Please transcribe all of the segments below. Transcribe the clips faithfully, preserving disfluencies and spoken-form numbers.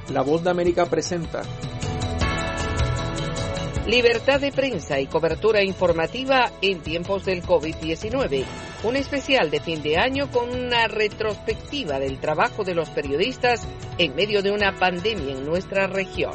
La Voz de América presenta Libertad de prensa y cobertura informativa en tiempos del COVID diecinueve. Un especial de fin de año con una retrospectiva del trabajo de los periodistas en medio de una pandemia en nuestra región.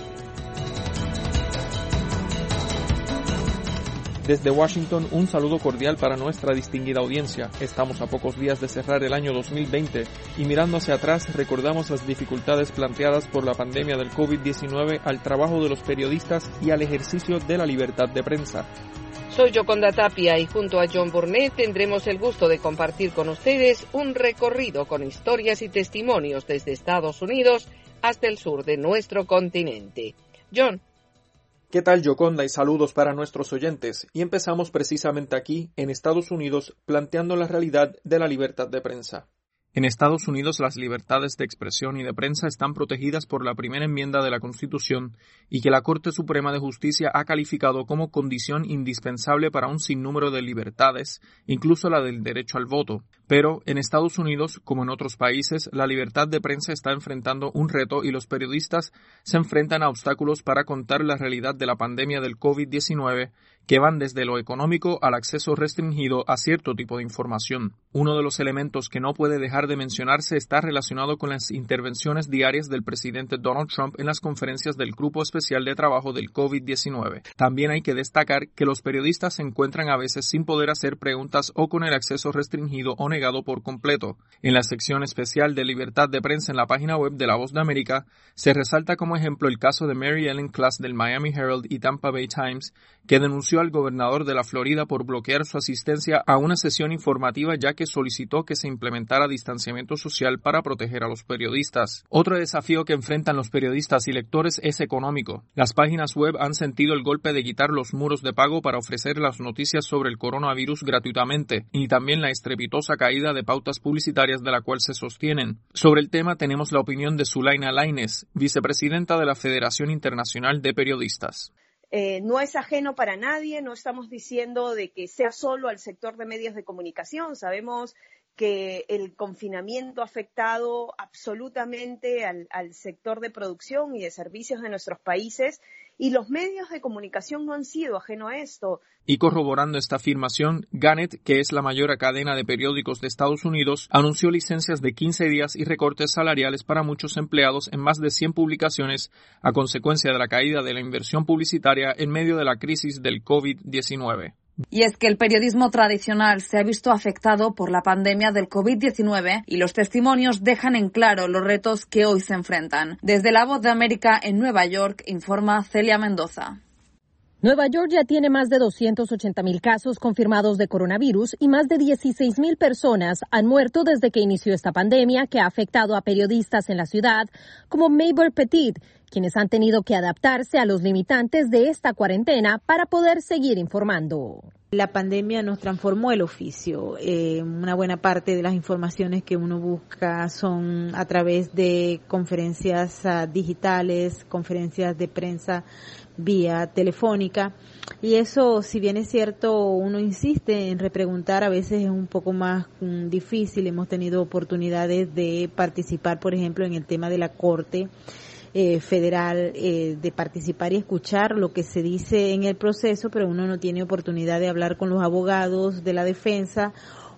Desde Washington, un saludo cordial para nuestra distinguida audiencia. Estamos a pocos días de cerrar el año dos mil veinte y mirando hacia atrás recordamos las dificultades planteadas por la pandemia del COVID diecinueve al trabajo de los periodistas y al ejercicio de la libertad de prensa. Soy Yoconda Tapia y junto a John Burnett tendremos el gusto de compartir con ustedes un recorrido con historias y testimonios desde Estados Unidos hasta el sur de nuestro continente. John. ¿Qué tal, Yoconda? Y saludos para nuestros oyentes. Y empezamos precisamente aquí, en Estados Unidos, planteando la realidad de la libertad de prensa. En Estados Unidos, las libertades de expresión y de prensa están protegidas por la primera enmienda de la Constitución y que la Corte Suprema de Justicia ha calificado como condición indispensable para un sinnúmero de libertades, incluso la del derecho al voto. Pero, en Estados Unidos, como en otros países, la libertad de prensa está enfrentando un reto y los periodistas se enfrentan a obstáculos para contar la realidad de la pandemia del COVID diecinueve, que van desde lo económico al acceso restringido a cierto tipo de información. Uno de los elementos que no puede dejar de mencionarse está relacionado con las intervenciones diarias del presidente Donald Trump en las conferencias del Grupo Especial de Trabajo del COVID diecinueve. También hay que destacar que los periodistas se encuentran a veces sin poder hacer preguntas o con el acceso restringido o negado por completo. En la sección especial de libertad de prensa en la página web de La Voz de América, se resalta como ejemplo el caso de Mary Ellen Klass del Miami Herald y Tampa Bay Times, que denunció al gobernador de la Florida por bloquear su asistencia a una sesión informativa ya que solicitó que se implementara distanciamiento social para proteger a los periodistas. Otro desafío que enfrentan los periodistas y lectores es económico. Las páginas web han sentido el golpe de quitar los muros de pago para ofrecer las noticias sobre el coronavirus gratuitamente y también la estrepitosa caída de pautas publicitarias de la cual se sostienen. Sobre el tema tenemos la opinión de Zulaina Lainez, vicepresidenta de la Federación Internacional de Periodistas. Eh, no es ajeno para nadie, no estamos diciendo de que sea solo al sector de medios de comunicación. Sabemos que el confinamiento ha afectado absolutamente al, al sector de producción y de servicios de nuestros países y los medios de comunicación no han sido ajeno a esto. Y corroborando esta afirmación, Gannett, que es la mayor cadena de periódicos de Estados Unidos, anunció licencias de quince días y recortes salariales para muchos empleados en más de cien publicaciones a consecuencia de la caída de la inversión publicitaria en medio de la crisis del COVID diecinueve. Y es que el periodismo tradicional se ha visto afectado por la pandemia del COVID diecinueve y los testimonios dejan en claro los retos que hoy se enfrentan. Desde La Voz de América en Nueva York, informa Celia Mendoza. Nueva York ya tiene más de doscientos ochenta mil casos confirmados de coronavirus y más de dieciséis mil personas han muerto desde que inició esta pandemia que ha afectado a periodistas en la ciudad como Mabel Petit, quienes han tenido que adaptarse a los limitantes de esta cuarentena para poder seguir informando. La pandemia nos transformó el oficio. Eh, una buena parte de las informaciones que uno busca son a través de conferencias uh, digitales, conferencias de prensa vía telefónica. Y eso, si bien es cierto, uno insiste en repreguntar, a veces es un poco más um, difícil. Hemos tenido oportunidades de participar, por ejemplo, en el tema de la Corte Eh, federal, eh, de participar y escuchar lo que se dice en el proceso, pero uno no tiene oportunidad de hablar con los abogados de la defensa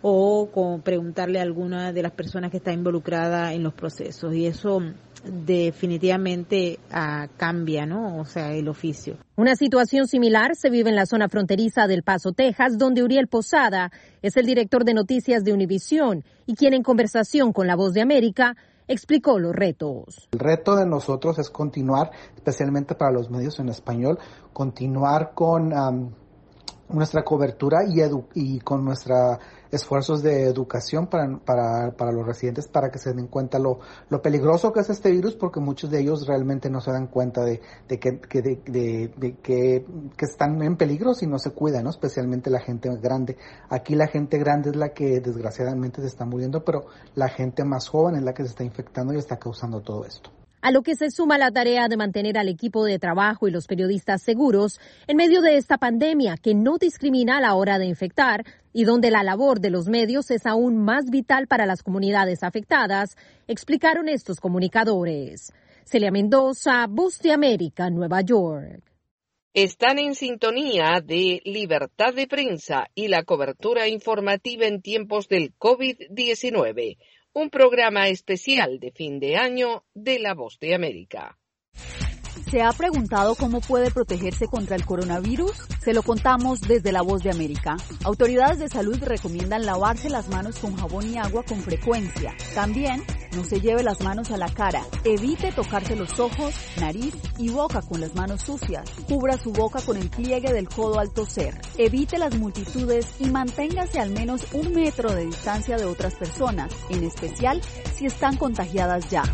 o con preguntarle a alguna de las personas que está involucrada en los procesos, y eso definitivamente uh, cambia, ¿no? O sea, el oficio. Una situación similar se vive en la zona fronteriza del Paso, Texas, donde Uriel Posada es el director de noticias de Univisión y quien en conversación con La Voz de América explicó los retos. El reto de nosotros es continuar, especialmente para los medios en español, continuar con um, nuestra cobertura y, edu- y con nuestros esfuerzos de educación para, para, para los residentes, para que se den cuenta lo, lo peligroso que es este virus, porque muchos de ellos realmente no se dan cuenta de, de, que, que, de, de, de que, que están en peligro si no se cuidan, ¿no? Especialmente la gente grande. Aquí la gente grande es la que desgraciadamente se está muriendo, pero la gente más joven es la que se está infectando y está causando todo esto. A lo que se suma la tarea de mantener al equipo de trabajo y los periodistas seguros en medio de esta pandemia que no discrimina a la hora de infectar y donde la labor de los medios es aún más vital para las comunidades afectadas, explicaron estos comunicadores. Celia Mendoza, Voz de América, Nueva York. Están en sintonía de Libertad de Prensa y la cobertura informativa en tiempos del COVID diecinueve, un programa especial de fin de año de La Voz de América. ¿Se ha preguntado cómo puede protegerse contra el coronavirus? Se lo contamos desde La Voz de América. Autoridades de salud recomiendan lavarse las manos con jabón y agua con frecuencia. También, no se lleve las manos a la cara. Evite tocarse los ojos, nariz y boca con las manos sucias. Cubra su boca con el pliegue del codo al toser. Evite las multitudes y manténgase al menos un metro de distancia de otras personas, en especial si están contagiadas ya.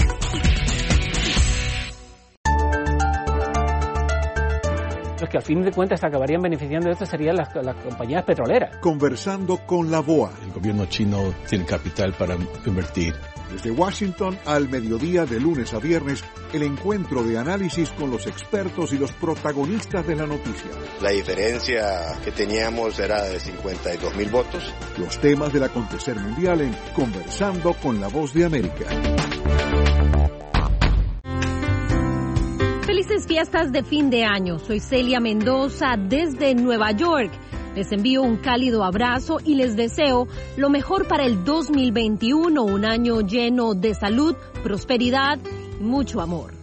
Los que al fin de cuentas se acabarían beneficiando de esto serían las, las compañías petroleras. Conversando con la B O A. El gobierno chino tiene capital para invertir. Desde Washington al mediodía de lunes a viernes, el encuentro de análisis con los expertos y los protagonistas de la noticia. La diferencia que teníamos era de cincuenta y dos mil votos. Los temas del acontecer mundial en Conversando con la Voz de América. Felices fiestas de fin de año. Soy Celia Mendoza desde Nueva York. Les envío un cálido abrazo y les deseo lo mejor para el dos mil veintiuno, un año lleno de salud, prosperidad y mucho amor.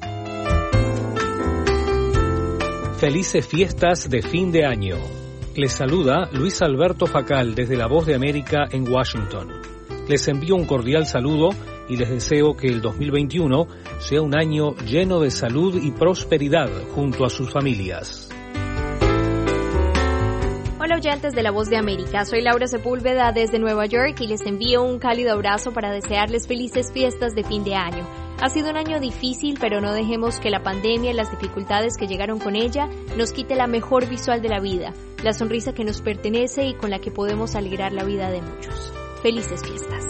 Felices fiestas de fin de año. Les saluda Luis Alberto Facal desde La Voz de América en Washington. Les envío un cordial saludo y les deseo que el dos mil veintiuno sea un año lleno de salud y prosperidad junto a sus familias. Hola oyentes de La Voz de América, soy Laura Sepúlveda desde Nueva York y les envío un cálido abrazo para desearles felices fiestas de fin de año. Ha sido un año difícil, pero no dejemos que la pandemia y las dificultades que llegaron con ella nos quite la mejor visual de la vida, la sonrisa que nos pertenece y con la que podemos alegrar la vida de muchos. Felices fiestas.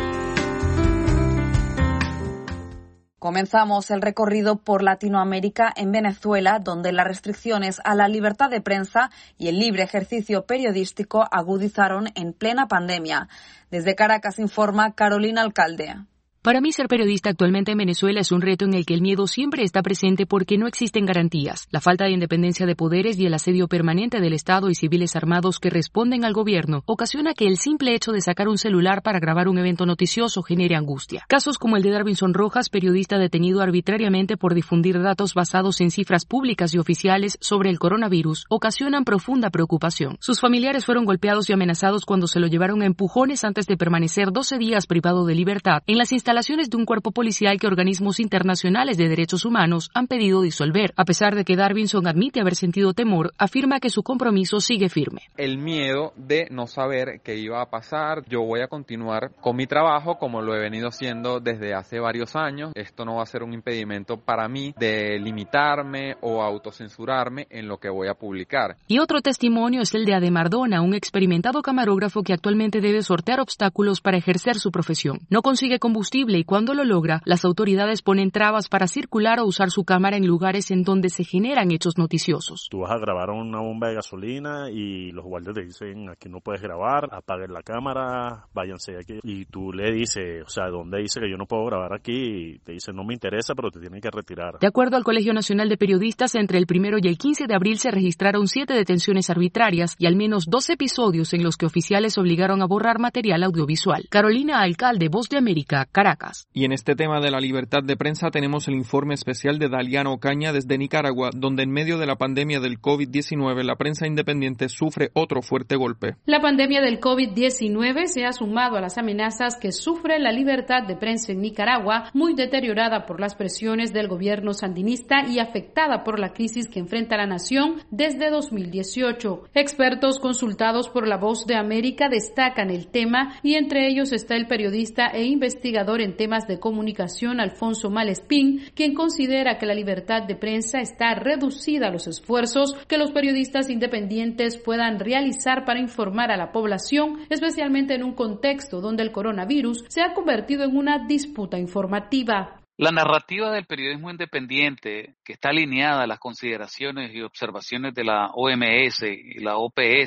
Comenzamos el recorrido por Latinoamérica en Venezuela, donde las restricciones a la libertad de prensa y el libre ejercicio periodístico agudizaron en plena pandemia. Desde Caracas informa Carolina Alcalde. Para mí, ser periodista actualmente en Venezuela es un reto en el que el miedo siempre está presente porque no existen garantías. La falta de independencia de poderes y el asedio permanente del Estado y civiles armados que responden al gobierno ocasiona que el simple hecho de sacar un celular para grabar un evento noticioso genere angustia. Casos como el de Darvinson Rojas, periodista detenido arbitrariamente por difundir datos basados en cifras públicas y oficiales sobre el coronavirus, ocasionan profunda preocupación. Sus familiares fueron golpeados y amenazados cuando se lo llevaron a empujones antes de permanecer doce días privado de libertad en las instalaciones de un cuerpo policial que organismos internacionales de derechos humanos han pedido disolver. A pesar de que Darvinson admite haber sentido temor, afirma que su compromiso sigue firme. El miedo de no saber qué iba a pasar. Yo voy a continuar con mi trabajo como lo he venido haciendo desde hace varios años. Esto no va a ser un impedimento para mí de limitarme o autocensurarme en lo que voy a publicar. Y otro testimonio es el de Ademardona, un experimentado camarógrafo que actualmente debe sortear obstáculos para ejercer su profesión. No consigue combustible y cuando lo logra, las autoridades ponen trabas para circular o usar su cámara en lugares en donde se generan hechos noticiosos. Tú vas a grabar una bomba de gasolina y los guardias te dicen, aquí no puedes grabar, apaguen la cámara, váyanse de aquí. Y tú le dices, o sea, ¿dónde dice que yo no puedo grabar aquí? Y te dice, no me interesa, pero te tienen que retirar. De acuerdo al Colegio Nacional de Periodistas, entre el primero y el quince de abril se registraron siete detenciones arbitrarias y al menos dos episodios en los que oficiales obligaron a borrar material audiovisual. Carolina Alcalde, Voz de América, Caracas. Y en este tema de la libertad de prensa tenemos el informe especial de Daliana Ocaña desde Nicaragua, donde en medio de la pandemia del COVID diecinueve la prensa independiente sufre otro fuerte golpe. La pandemia del COVID diecinueve se ha sumado a las amenazas que sufre la libertad de prensa en Nicaragua, muy deteriorada por las presiones del gobierno sandinista y afectada por la crisis que enfrenta la nación desde dos mil dieciocho. Expertos consultados por La Voz de América destacan el tema y entre ellos está el periodista e investigador en temas de comunicación Alfonso Malespín, quien considera que la libertad de prensa está reducida a los esfuerzos que los periodistas independientes puedan realizar para informar a la población, especialmente en un contexto donde el coronavirus se ha convertido en una disputa informativa. La narrativa del periodismo independiente, que está alineada a las consideraciones y observaciones de la O M S y la O P S,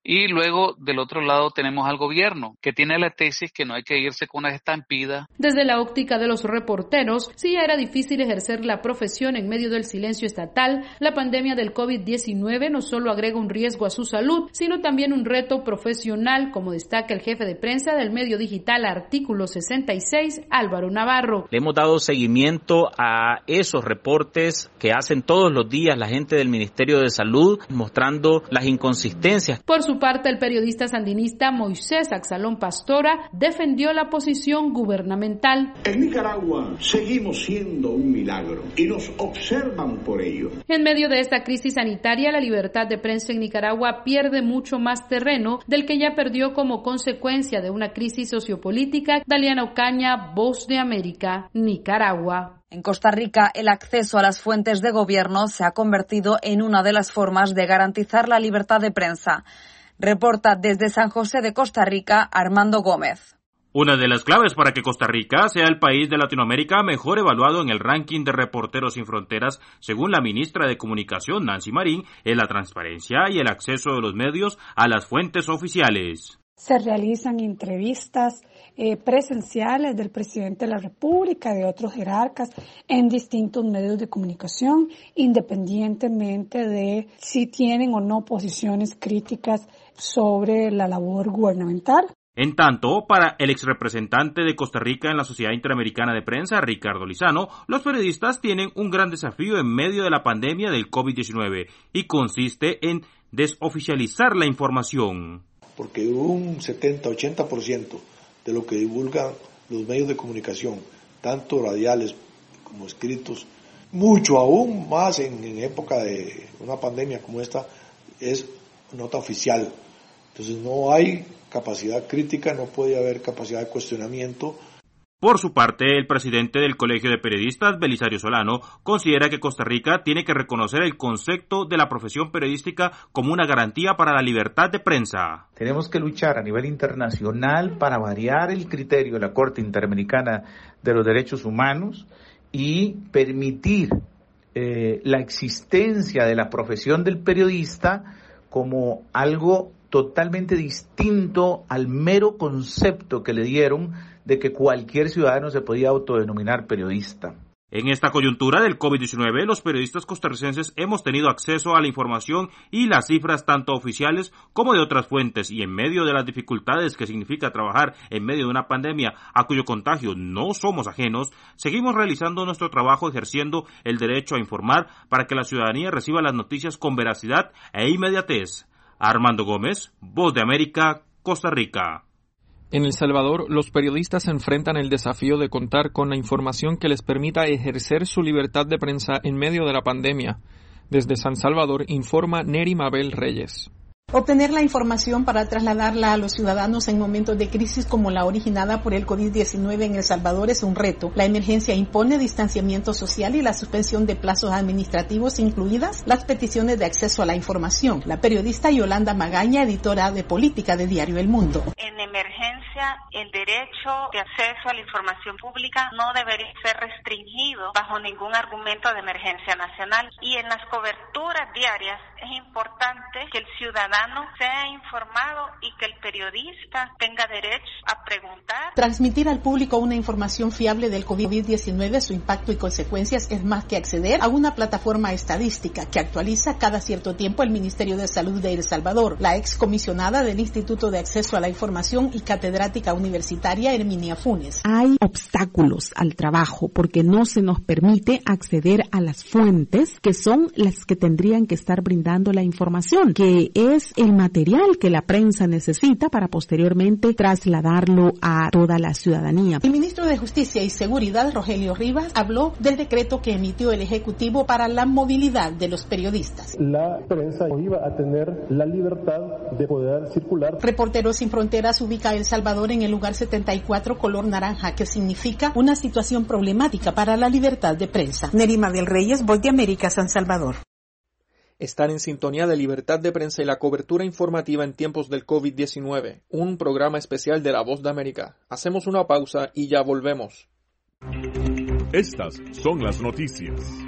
Y luego, del otro lado, tenemos al gobierno, que tiene la tesis que no hay que irse con una estampida. Desde la óptica de los reporteros, si ya era difícil ejercer la profesión en medio del silencio estatal, la pandemia del COVID diecinueve no solo agrega un riesgo a su salud, sino también un reto profesional, como destaca el jefe de prensa del medio digital Artículo sesenta y seis, Álvaro Navarro. Le hemos dado seguimiento a esos reportes que hacen todos los días la gente del Ministerio de Salud, mostrando las inconsistencias. Por su parte, el periodista sandinista Moisés Axalón Pastora defendió la posición gubernamental. En Nicaragua seguimos siendo un milagro y nos observan por ello. En medio de esta crisis sanitaria, la libertad de prensa en Nicaragua pierde mucho más terreno del que ya perdió como consecuencia de una crisis sociopolítica. Daliana Ocaña, Voz de América, Nicaragua. En Costa Rica, el acceso a las fuentes de gobierno se ha convertido en una de las formas de garantizar la libertad de prensa. Reporta desde San José de Costa Rica, Armando Gómez. Una de las claves para que Costa Rica sea el país de Latinoamérica mejor evaluado en el ranking de Reporteros Sin Fronteras, según la ministra de Comunicación, Nancy Marín, es la transparencia y el acceso de los medios a las fuentes oficiales. Se realizan entrevistas eh, presenciales del presidente de la República, de otros jerarcas, en distintos medios de comunicación, independientemente de si tienen o no posiciones críticas sobre la labor gubernamental. En tanto, para el exrepresentante de Costa Rica en la Sociedad Interamericana de Prensa, Ricardo Lizano, los periodistas tienen un gran desafío en medio de la pandemia del COVID diecinueve y consiste en desoficializar la información. Porque un setenta a ochenta por ciento de lo que divulgan los medios de comunicación, tanto radiales como escritos, mucho aún más en, en época de una pandemia como esta, es nota oficial. Entonces no hay capacidad crítica, no puede haber capacidad de cuestionamiento. Por su parte, el presidente del Colegio de Periodistas, Belisario Solano, considera que Costa Rica tiene que reconocer el concepto de la profesión periodística como una garantía para la libertad de prensa. Tenemos que luchar a nivel internacional para variar el criterio de la Corte Interamericana de los Derechos Humanos y permitir eh, la existencia de la profesión del periodista como algo totalmente distinto al mero concepto que le dieron de que cualquier ciudadano se podía autodenominar periodista. En esta coyuntura del COVID diecinueve, los periodistas costarricenses hemos tenido acceso a la información y las cifras tanto oficiales como de otras fuentes, y en medio de las dificultades que significa trabajar en medio de una pandemia a cuyo contagio no somos ajenos, seguimos realizando nuestro trabajo ejerciendo el derecho a informar para que la ciudadanía reciba las noticias con veracidad e inmediatez. Armando Gómez, Voz de América, Costa Rica. En El Salvador, los periodistas enfrentan el desafío de contar con la información que les permita ejercer su libertad de prensa en medio de la pandemia. Desde San Salvador, informa Neri Mabel Reyes. Obtener la información para trasladarla a los ciudadanos en momentos de crisis como la originada por el COVID diecinueve en El Salvador es un reto. La emergencia impone distanciamiento social y la suspensión de plazos administrativos, incluidas las peticiones de acceso a la información. La periodista Yolanda Magaña, editora de política de Diario El Mundo. En emergencia, el derecho de acceso a la información pública no debería ser restringido bajo ningún argumento de emergencia nacional. Y en las coberturas diarias es importante que el ciudadano sea informado y que el periodista tenga derecho a preguntar. Transmitir al público una información fiable del COVID diecinueve, su impacto y consecuencias es más que acceder a una plataforma estadística que actualiza cada cierto tiempo el Ministerio de Salud de El Salvador. La excomisionada del Instituto de Acceso a la Información y catedrática universitaria Herminia Funes. Hay obstáculos al trabajo porque no se nos permite acceder a las fuentes que son las que tendrían que estar brindando la información, que es el material que la prensa necesita para posteriormente trasladarlo a toda la ciudadanía. El ministro de Justicia y Seguridad, Rogelio Rivas, habló del decreto que emitió el Ejecutivo para la movilidad de los periodistas. La prensa iba a tener la libertad de poder circular. Reporteros Sin Fronteras ubica a El Salvador en el lugar setenta y cuatro, color naranja, que significa una situación problemática para la libertad de prensa. Nerima del Reyes, Voz de América, San Salvador. Están en sintonía de Libertad de Prensa y la cobertura informativa en tiempos del COVID diecinueve, un programa especial de La Voz de América. Hacemos una pausa y ya volvemos. Estas son las noticias.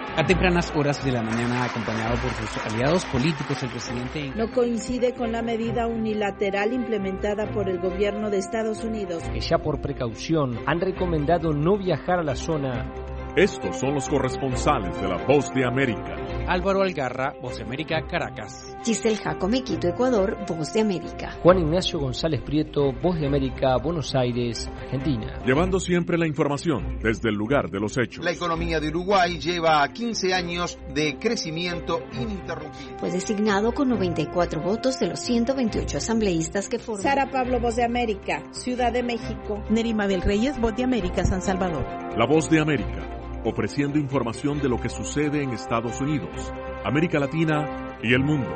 A tempranas horas de la mañana, acompañado por sus aliados políticos, el presidente no coincide con la medida unilateral implementada por el gobierno de Estados Unidos, que ya por precaución han recomendado no viajar a la zona. Estos son los corresponsales de La Voz de América. Álvaro Algarra, Voz de América, Caracas. Giselle Jacome, Quito, Ecuador, Voz de América. Juan Ignacio González Prieto, Voz de América, Buenos Aires, Argentina. Llevando siempre la información desde el lugar de los hechos. La economía de Uruguay lleva quince años de crecimiento ininterrumpido. Fue designado con noventa y cuatro votos de los ciento veintiocho asambleístas que forman. Sara Pablo, Voz de América, Ciudad de México. Nerima del Reyes, Voz de América, San Salvador. La Voz de América, ofreciendo información de lo que sucede en Estados Unidos, América Latina y el mundo.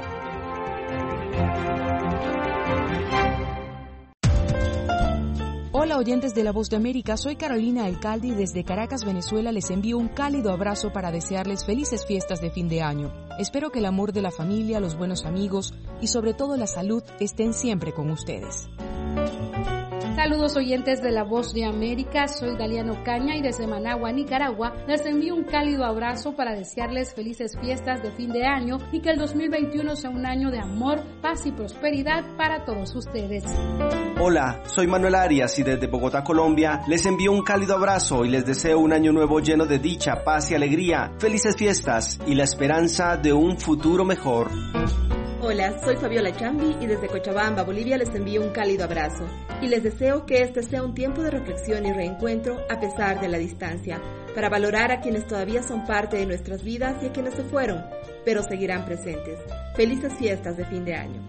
Hola oyentes de La Voz de América, soy Carolina Alcalde y desde Caracas, Venezuela les envío un cálido abrazo para desearles felices fiestas de fin de año. Espero que el amor de la familia, los buenos amigos y sobre todo la salud estén siempre con ustedes. Saludos oyentes de La Voz de América, soy Daliano Caña y desde Managua, Nicaragua, les envío un cálido abrazo para desearles felices fiestas de fin de año y que el dos mil veintiuno sea un año de amor, paz y prosperidad para todos ustedes. Hola, soy Manuel Arias y desde Bogotá, Colombia, les envío un cálido abrazo y les deseo un año nuevo lleno de dicha, paz y alegría, felices fiestas y la esperanza de un futuro mejor. Hola, soy Fabiola Chambi y desde Cochabamba, Bolivia les envío un cálido abrazo y les deseo que este sea un tiempo de reflexión y reencuentro a pesar de la distancia, para valorar a quienes todavía son parte de nuestras vidas y a quienes se fueron, pero seguirán presentes. Felices fiestas de fin de año.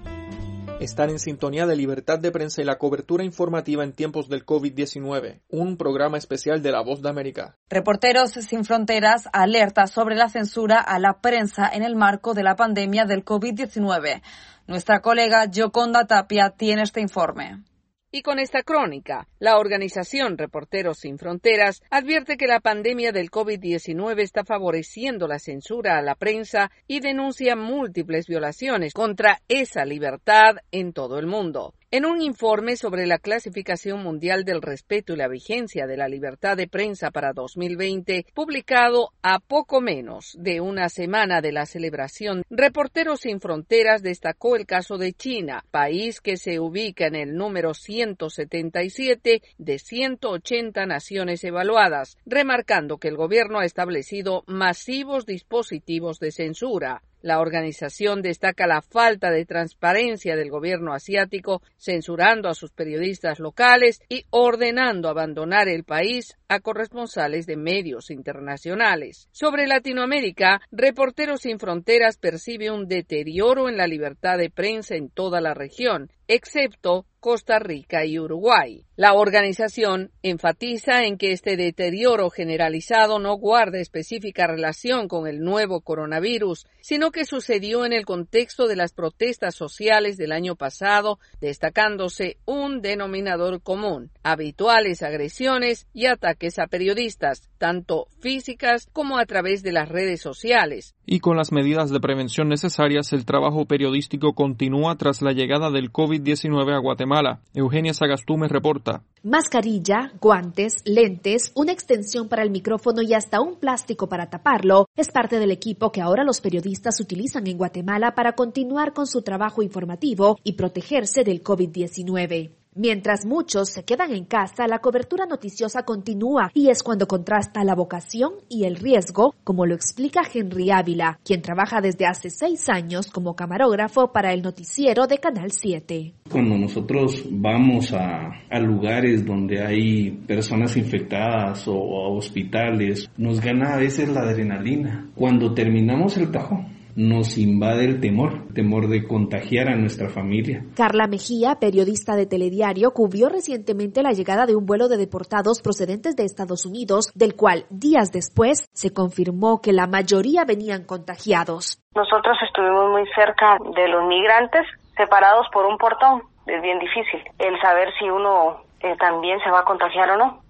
Están en sintonía de Libertad de Prensa y la cobertura informativa en tiempos del COVID diecinueve, un programa especial de La Voz de América. Reporteros Sin Fronteras alerta sobre la censura a la prensa en el marco de la pandemia del COVID diecinueve. Nuestra colega Yoconda Tapia tiene este informe. Y con esta crónica, la organización Reporteros Sin Fronteras advierte que la pandemia del COVID diecinueve está favoreciendo la censura a la prensa y denuncia múltiples violaciones contra esa libertad en todo el mundo. En un informe sobre la clasificación mundial del respeto y la vigencia de la libertad de prensa para dos mil veinte, publicado a poco menos de una semana de la celebración, Reporteros Sin Fronteras destacó el caso de China, país que se ubica en el número ciento setenta y siete de ciento ochenta naciones evaluadas, remarcando que el gobierno ha establecido masivos dispositivos de censura. La organización destaca la falta de transparencia del gobierno asiático, censurando a sus periodistas locales y ordenando abandonar el país a corresponsales de medios internacionales. Sobre Latinoamérica, Reporteros Sin Fronteras percibe un deterioro en la libertad de prensa en toda la región, excepto Costa Rica y Uruguay. La organización enfatiza en que este deterioro generalizado no guarda específica relación con el nuevo coronavirus, sino que sucedió en el contexto de las protestas sociales del año pasado, destacándose un denominador común: habituales agresiones y ataques a periodistas, tanto físicas como a través de las redes sociales. Y con las medidas de prevención necesarias, el trabajo periodístico continúa tras la llegada del COVID diecinueve a Guatemala. Eugenia Sagastume reporta. Mascarilla, guantes, lentes, una extensión para el micrófono y hasta un plástico para taparlo es parte del equipo que ahora los periodistas utilizan en Guatemala para continuar con su trabajo informativo y protegerse del COVID diecinueve. Mientras muchos se quedan en casa, la cobertura noticiosa continúa y es cuando contrasta la vocación y el riesgo, como lo explica Henry Ávila, quien trabaja desde hace seis años como camarógrafo para el noticiero de Canal siete. Cuando nosotros vamos a, a lugares donde hay personas infectadas o a hospitales, nos gana a veces la adrenalina. Cuando terminamos el trabajo, nos invade el temor, temor de contagiar a nuestra familia. Carla Mejía, periodista de Telediario, cubrió recientemente la llegada de un vuelo de deportados procedentes de Estados Unidos, del cual días después se confirmó que la mayoría venían contagiados. Nosotros estuvimos muy cerca de los migrantes, separados por un portón. Es bien difícil el saber si uno eh, también se va a contagiar o no.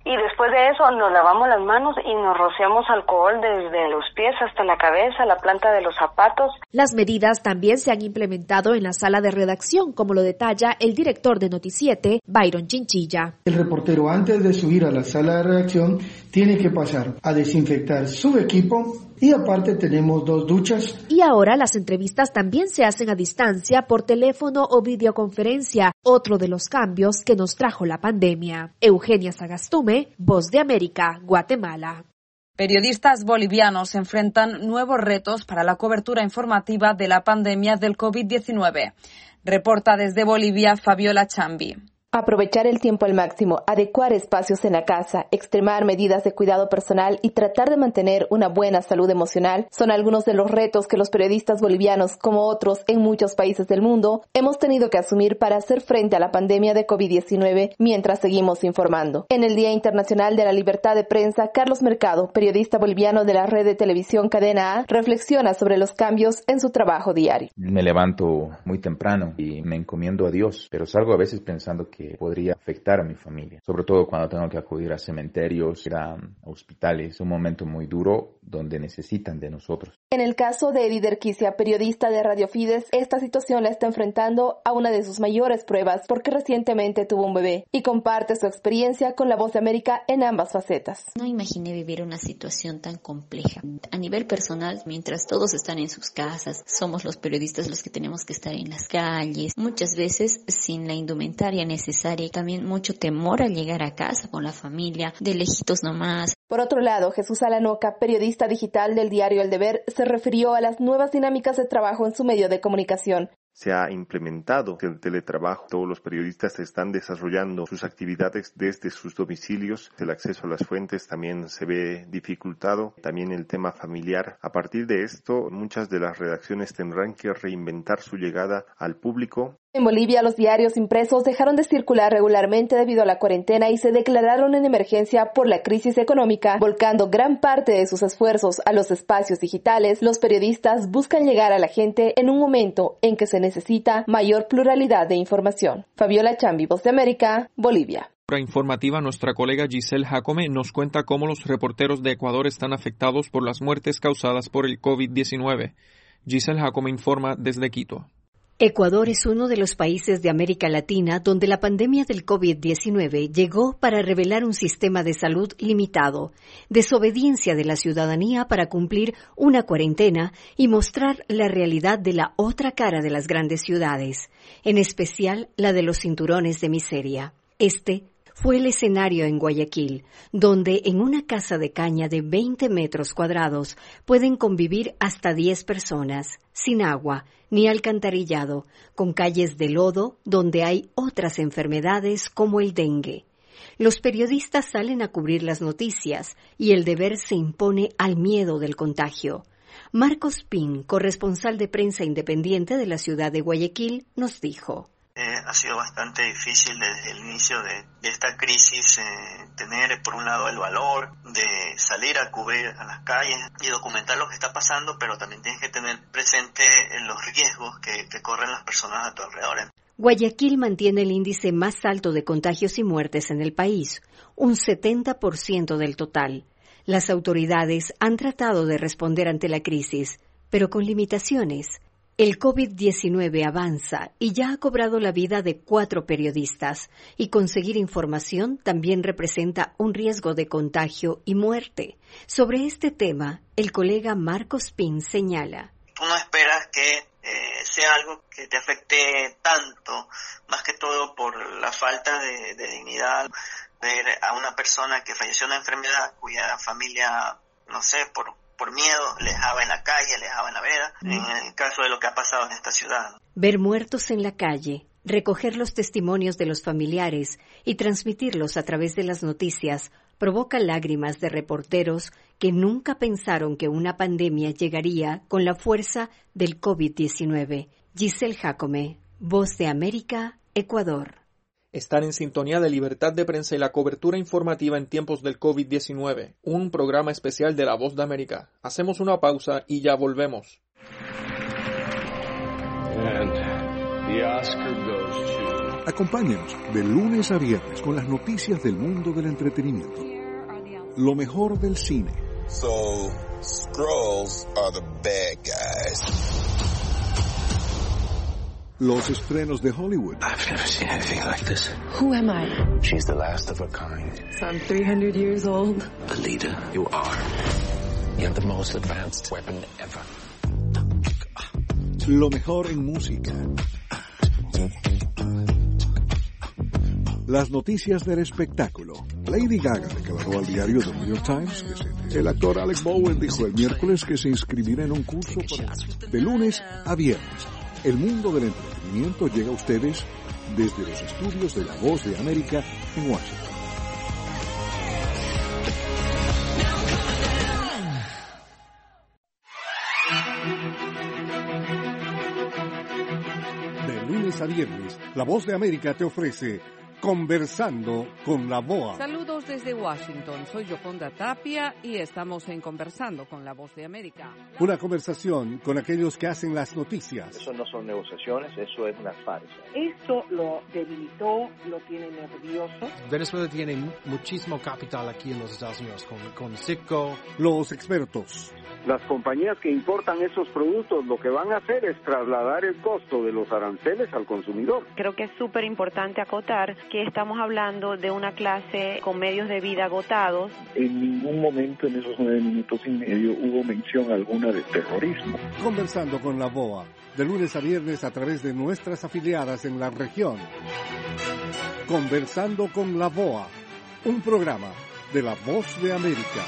y después de eso nos lavamos las manos y nos rociamos alcohol desde los pies hasta la cabeza, la planta de los zapatos. Las medidas también se han implementado en la sala de redacción, como lo detalla el director de Noticiete, Byron Chinchilla. El reportero, antes de subir a la sala de redacción, tiene que pasar a desinfectar su equipo y aparte tenemos dos duchas. Y ahora las entrevistas también se hacen a distancia por teléfono o videoconferencia, otro de los cambios que nos trajo la pandemia. Eugenia Sagastume, Voz de América, Guatemala. Periodistas bolivianos enfrentan nuevos retos para la cobertura informativa de la pandemia del COVID diecinueve. Reporta desde Bolivia Fabiola Chambi. Aprovechar el tiempo al máximo, adecuar espacios en la casa, extremar medidas de cuidado personal y tratar de mantener una buena salud emocional son algunos de los retos que los periodistas bolivianos, como otros en muchos países del mundo, hemos tenido que asumir para hacer frente a la pandemia de COVID diecinueve mientras seguimos informando. En el Día Internacional de la Libertad de Prensa, Carlos Mercado, periodista boliviano de la red de televisión Cadena A, reflexiona sobre los cambios en su trabajo diario. Me levanto muy temprano y me encomiendo a Dios, pero salgo a veces pensando que que podría afectar a mi familia, sobre todo cuando tengo que acudir a cementerios, ir a hospitales. Es un momento muy duro donde necesitan de nosotros. En el caso de Eddie Derquicia, periodista de Radio Fides, esta situación la está enfrentando a una de sus mayores pruebas porque recientemente tuvo un bebé y comparte su experiencia con La Voz de América en ambas facetas. No imaginé vivir una situación tan compleja. A nivel personal, mientras todos están en sus casas, somos los periodistas los que tenemos que estar en las calles, muchas veces sin la indumentaria necesaria. Y también mucho temor al llegar a casa con la familia, de lejitos nomás. Por otro lado, Jesús Alanoca, periodista digital del diario El Deber, se refirió a las nuevas dinámicas de trabajo en su medio de comunicación. Se ha implementado el teletrabajo. Todos los periodistas están desarrollando sus actividades desde sus domicilios. El acceso a las fuentes también se ve dificultado. También el tema familiar. A partir de esto, muchas de las redacciones tendrán que reinventar su llegada al público. En Bolivia, los diarios impresos dejaron de circular regularmente debido a la cuarentena y se declararon en emergencia por la crisis económica. Volcando gran parte de sus esfuerzos a los espacios digitales, los periodistas buscan llegar a la gente en un momento en que se necesita mayor pluralidad de información. Fabiola Chambi, Voz de América, Bolivia. Para informativa, nuestra colega Giselle Jacome nos cuenta cómo los reporteros de Ecuador están afectados por las muertes causadas por el COVID diecinueve. Giselle Jacome informa desde Quito. Ecuador es uno de los países de América Latina donde la pandemia del COVID diecinueve llegó para revelar un sistema de salud limitado, desobediencia de la ciudadanía para cumplir una cuarentena y mostrar la realidad de la otra cara de las grandes ciudades, en especial la de los cinturones de miseria. Este fue el escenario en Guayaquil, donde en una casa de caña de veinte metros cuadrados pueden convivir hasta diez personas, sin agua ni alcantarillado, con calles de lodo donde hay otras enfermedades como el dengue. Los periodistas salen a cubrir las noticias y el deber se impone al miedo del contagio. Marcos Pin, corresponsal de prensa independiente de la ciudad de Guayaquil, nos dijo: Eh, ha sido bastante difícil desde el inicio de, de esta crisis eh, tener por un lado el valor de salir a cubrir a las calles y documentar lo que está pasando, pero también tienes que tener presente eh, los riesgos que, que corren las personas a tu alrededor. Guayaquil mantiene el índice más alto de contagios y muertes en el país, un setenta por ciento del total. Las autoridades han tratado de responder ante la crisis, pero con limitaciones. El COVID diecinueve avanza y ya ha cobrado la vida de cuatro periodistas, y conseguir información también representa un riesgo de contagio y muerte. Sobre este tema, el colega Marcos Pin señala: Tú no esperas que eh, sea algo que te afecte tanto, más que todo por la falta de, de dignidad, ver a una persona que falleció de una enfermedad cuya familia, no sé, por... por miedo, les dejaba en la calle, les dejaba en la vereda, mm. en el caso de lo que ha pasado en esta ciudad. Ver muertos en la calle, recoger los testimonios de los familiares y transmitirlos a través de las noticias provoca lágrimas de reporteros que nunca pensaron que una pandemia llegaría con la fuerza del COVID diecinueve. Giselle Jacome, Voz de América, Ecuador. Están en sintonía de Libertad de Prensa y la cobertura informativa en tiempos del COVID diecinueve, un programa especial de La Voz de América. Hacemos una pausa y ya volvemos. And the Oscar goes to... Acompáñenos de lunes a viernes con las noticias del mundo del entretenimiento. Lo mejor del cine. So, Skrulls are the bad guys. Los estrenos de Hollywood. I've never seen anything like this. Who am I? She's the last of her kind. So I'm three hundred years old. The leader you are. You have the most advanced weapon ever. Lo mejor en música. Las noticias del espectáculo. Lady Gaga declaró al diario The New York Times que se... El actor Alec Bowen dijo el miércoles que se inscribirá en un curso para... de lunes a viernes. El mundo del entretenimiento llega a ustedes desde los estudios de La Voz de América en Washington. De lunes a viernes, La Voz de América te ofrece Conversando con la B O A. Saludos desde Washington, soy Yoconda Tapia y estamos en Conversando con la Voz de América. Una conversación con aquellos que hacen las noticias. Eso no son negociaciones, eso es una farsa. Esto lo debilitó, lo tiene nervioso. Venezuela tiene muchísimo capital aquí en los Estados Unidos, con, con Citgo. Los expertos. Las compañías que importan esos productos lo que van a hacer es trasladar el costo de los aranceles al consumidor. Creo que es súper importante acotar que estamos hablando de una clase con medios de vida agotados. En ningún momento en esos nueve minutos y medio hubo mención alguna de terrorismo. Conversando con la B O A, de lunes a viernes a través de nuestras afiliadas en la región. Conversando con la B O A, un programa de La Voz de América.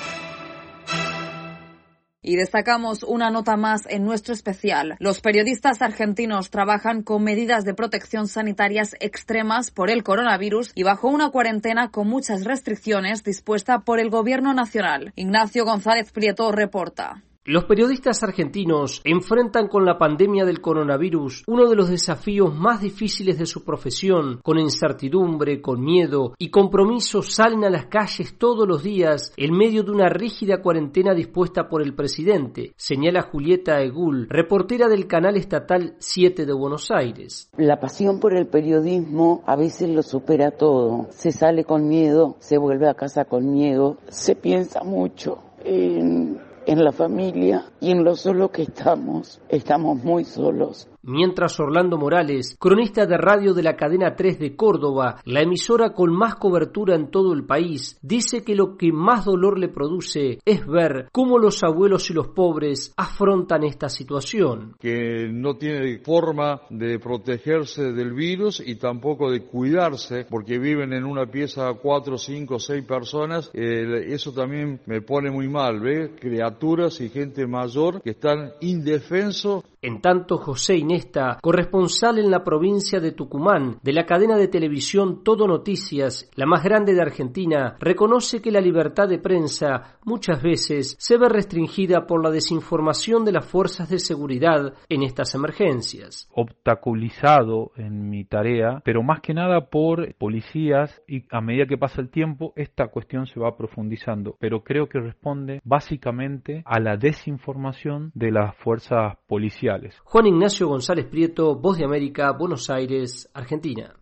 Y destacamos una nota más en nuestro especial. Los periodistas argentinos trabajan con medidas de protección sanitarias extremas por el coronavirus y bajo una cuarentena con muchas restricciones dispuesta por el gobierno nacional. Ignacio González Prieto reporta. Los periodistas argentinos enfrentan con la pandemia del coronavirus uno de los desafíos más difíciles de su profesión. Con incertidumbre, con miedo y compromiso salen a las calles todos los días en medio de una rígida cuarentena dispuesta por el presidente, señala Julieta Egul, reportera del canal estatal siete de Buenos Aires. La pasión por el periodismo a veces lo supera todo. Se sale con miedo, se vuelve a casa con miedo, se piensa mucho en... en la familia y en lo solo que estamos. Estamos muy solos. Mientras Orlando Morales, cronista de radio de la cadena tres de Córdoba, la emisora con más cobertura en todo el país, dice que lo que más dolor le produce es ver cómo los abuelos y los pobres afrontan esta situación. Que no tiene forma de protegerse del virus y tampoco de cuidarse porque viven en una pieza cuatro, cinco, seis personas. Eh, eso también me pone muy mal, ¿ve? Criaturas y gente mayor que están indefensos. En tanto, José Inesta, corresponsal en la provincia de Tucumán de la cadena de televisión Todo Noticias, la más grande de Argentina, reconoce que la libertad de prensa muchas veces se ve restringida por la desinformación de las fuerzas de seguridad en estas emergencias. Obstaculizado en mi tarea, pero más que nada por policías, y a medida que pasa el tiempo esta cuestión se va profundizando, pero creo que responde básicamente a la desinformación de las fuerzas policiales. Juan Ignacio González Prieto, Voz de América, Buenos Aires, Argentina.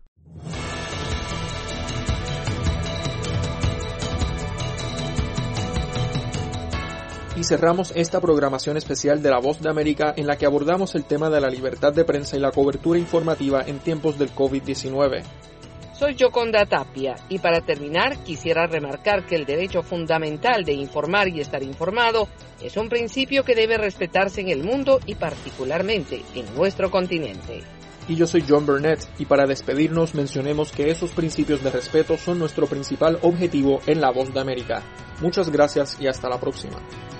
Y cerramos esta programación especial de La Voz de América en la que abordamos el tema de la libertad de prensa y la cobertura informativa en tiempos del covid diecinueve. Soy Yoconda Tapia y para terminar quisiera remarcar que el derecho fundamental de informar y estar informado es un principio que debe respetarse en el mundo y particularmente en nuestro continente. Y yo soy John Burnett y para despedirnos mencionemos que esos principios de respeto son nuestro principal objetivo en La Voz de América. Muchas gracias y hasta la próxima.